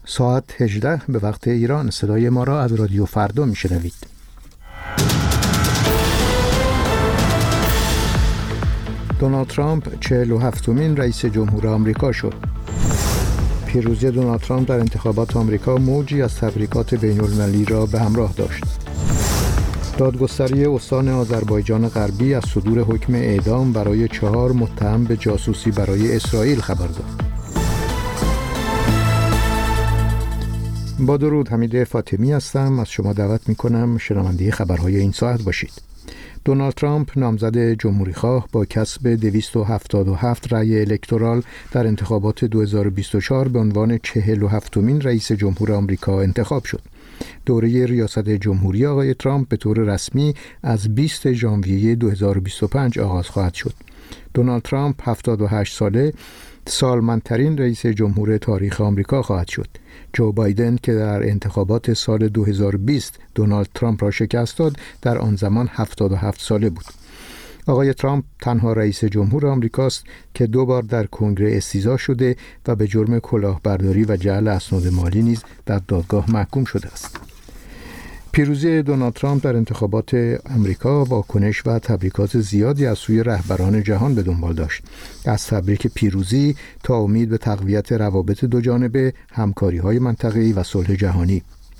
ساعت 18 به وقت ایران. صدای ما را از رادیو فردا میشنوید. دونالد ترامپ 47مین رئیس جمهور آمریکا شد. پیروزی دونالد ترامپ در انتخابات آمریکا موجی از تبریکات بین‌المللی را به همراه داشت. دادگستری استان آذربایجان غربی از صدور حکم اعدام برای 4 متهم به جاسوسی برای اسرائیل خبر داد. با درود، حمید فاطمی هستم. از شما دعوت می‌کنم شنونده خبرهای این ساعت باشید. دونالد ترامپ نامزد جمهوری‌خواه با کسب 277 رأی الکترال در انتخابات 2024 به عنوان 47مین رئیس جمهور آمریکا انتخاب شد. دوره ریاست جمهوری آقای ترامپ به طور رسمی از 20 ژانویه 2025 آغاز خواهد شد. دونالد ترامپ 78 ساله سالمندترین رئیس جمهور تاریخ آمریکا خواهد شد. جو بایدن که در انتخابات سال 2020 دونالد ترامپ را شکست داد، در آن زمان 77 ساله بود. آقای ترامپ تنها رئیس جمهور آمریکاست که 2 بار در کنگره استیضاح شده و به جرم کلاهبرداری و جعل اسناد مالی نیز در دادگاه محکوم شده است. پیروزی دونالد ترامپ در انتخابات آمریکا واکنش و تبریکات زیادی از سوی رهبران جهان به دنبال داشت. از تبریک پیروزی تا امید به تقویت روابط دوجانبه، همکاری‌های منطقه‌ای و صلح جهانی.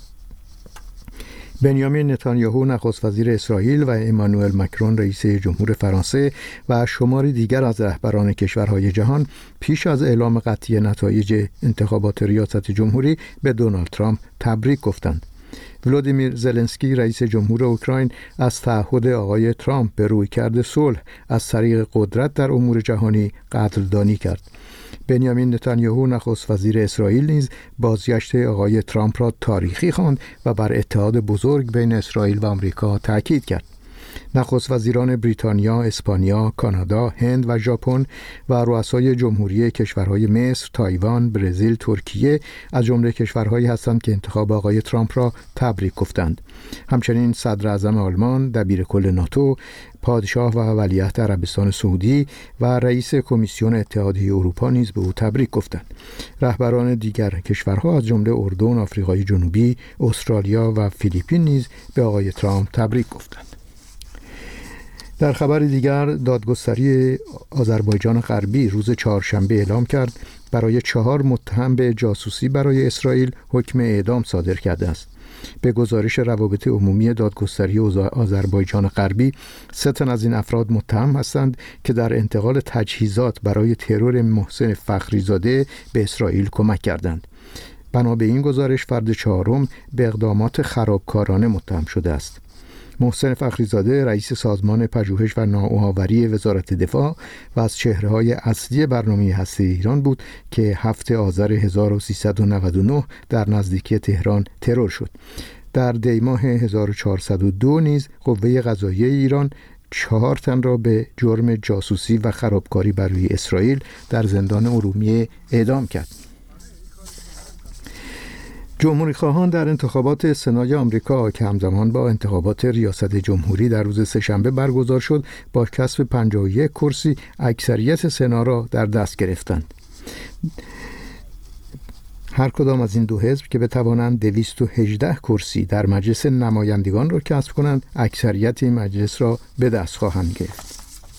بنیامین نتانیاهو نخست وزیر اسرائیل و امانوئل مکرون رئیس جمهور فرانسه و شماری دیگر از رهبران کشورهای جهان پیش از اعلام قطعی نتایج انتخابات ریاست جمهوری به دونالد ترامپ تبریک گفتند. ولودیمیر زلنسکی رئیس جمهور اوکراین از تعهد آقای ترامپ به رویکرد صلح از طریق قدرت در امور جهانی قدردانی کرد. بنیامین نتانیاهو نخست وزیر اسرائیل نیز بازگشت آقای ترامپ را تاریخی خواند و بر اتحاد بزرگ بین اسرائیل و آمریکا تاکید کرد. نخست وزیران بریتانیا، اسپانیا، کانادا، هند و ژاپن و رؤسای جمهوری کشورهای مصر، تایوان، برزیل، ترکیه از جمله کشورهایی هستند که انتخاب آقای ترامپ را تبریک گفتند. همچنین صدر اعظم آلمان، دبیرکل ناتو، پادشاه و ولیعهد عربستان سعودی و رئیس کمیسیون اتحادیه اروپا نیز به او تبریک گفتند. رهبران دیگر کشورها از جمله اردن، آفریقای جنوبی، استرالیا و فیلیپین نیز به آقای ترامپ تبریک گفتند. در خبر دیگر، دادگستری آذربایجان غربی روز چهارشنبه اعلام کرد برای 4 متهم به جاسوسی برای اسرائیل حکم اعدام صادر کرده است. به گزارش روابط عمومی دادگستری آذربایجان غربی، 3 تن از این افراد متهم هستند که در انتقال تجهیزات برای ترور محسن فخریزاده به اسرائیل کمک کردند. بنا به این گزارش، فرد 4م به اقدامات خرابکارانه متهم شده است. محسن فخریزاده رئیس سازمان پژوهش و نوآوری وزارت دفاع و از چهره‌های اصلی برنامه هسته‌ای ایران بود که 7 آذر 1399 در نزدیکی تهران ترور شد. در دی‌ماه 1402 نیز قوه قضاییه ایران 4 تن را به جرم جاسوسی و خرابکاری برای اسرائیل در زندان ارومیه اعدام کرد. جمهوری‌خواهان در انتخابات سنای آمریکا که همزمان با انتخابات ریاست جمهوری در روز سه‌شنبه برگزار شد، با کسب 51 کرسی اکثریت سنا را در دست گرفتند. هر کدام از این 2 حزب که بتوانند 218 کرسی در مجلس نمایندگان را کسب کنند، اکثریت این مجلس را به دست خواهند گرفت.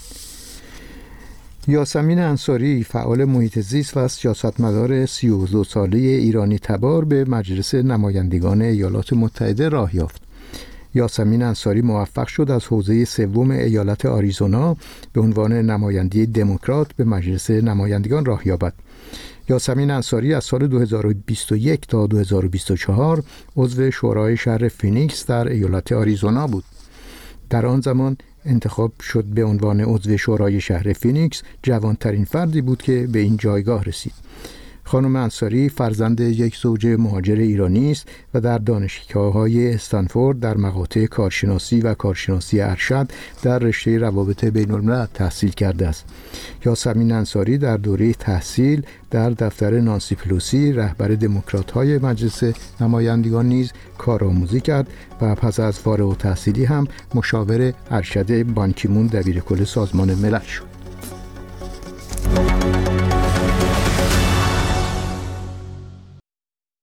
یاسمین انصاری، فعال محیط زیست و سیاستمدار 32 ساله ایرانی تبار، به مجلس نمایندگان ایالات متحده راه یافت. یاسمین انصاری موفق شد از حوزه 3 ایالت آریزونا به عنوان نماینده دموکرات به مجلس نمایندگان راه یابد. یاسمین انصاری از سال 2021 تا 2024 عضو شورای شهر فینیکس در ایالت آریزونا بود. در آن زمان انتخاب شد به عنوان عضو شورای شهر فینیکس. جوانترین فردی بود که به این جایگاه رسید. خانم انصاری فرزند یک زوج مهاجر ایرانی است و در دانشگاه‌های استنفورد در مقاطع کارشناسی و کارشناسی ارشد در رشته روابط بین‌الملل تحصیل کرده است. یاسمین انصاری در دوره تحصیل در دفتر نانسی پلوسی رهبر دموکرات‌های مجلس نمایندگان نیز کارآموزی کرد و پس از فارغ التحصیلی هم مشاور ارشد بان کی مون دبیرکل سازمان ملل شد.